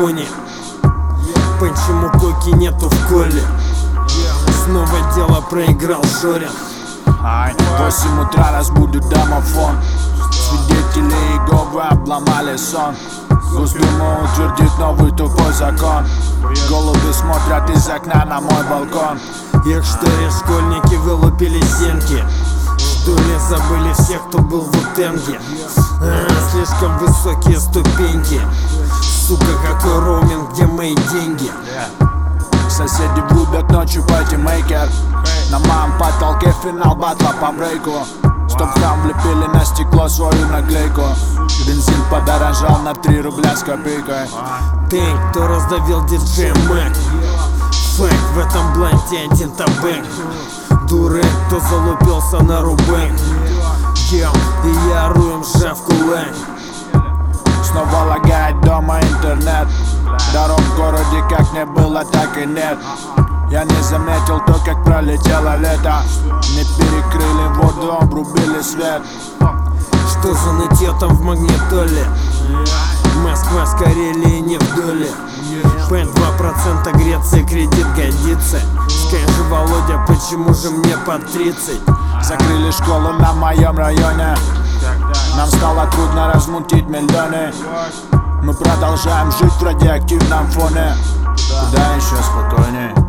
фоне. Почему коки нету в коле? Снова дело проиграл Жорин. 8 утра разбудит домофон. Свидетели Иеговы обломали сон. Госдума утвердит новый тупой закон. Голуби смотрят из окна на мой балкон. Их что ли школьники вылупили стенки? Что ли забыли всех, кто был в Утенге? Слишком высокие ступеньки. Сука, какой роуминг, где мои деньги? Соседи врубят ночью патимейкер. На моем потолке финал батла по брейку. Чтоб в хам влепили на стекло свою наклейку. Бензин подорожал на 3 рубля с копейкой. Ты, кто раздавил диджея Мэг. Фэк, в этом бланте один табэк. Дурак, кто залупился на рубэк. Ем, и я руем сжав кулак. Снова лагает дома интернет. Дорог в городе как не было, так и нет. Я не заметил то, как пролетело лето. Не перекрыли воду, обрубили свет. Что за нытье там в магнитоле? Москва с Карелией не в доле. Пен 2% Греции, кредит годится. Скажи, Володя, почему же мне под 30? Закрыли школу на моем районе. Нам стало трудно размутить миллионы. Мы продолжаем жить в радиоактивном фоне. Куда еще спокойнее?